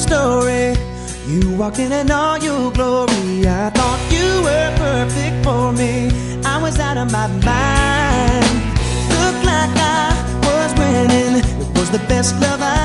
story. You walked in all your glory. I thought you were perfect for me. I was out of my mind. Looked like I was winning. It was the best love I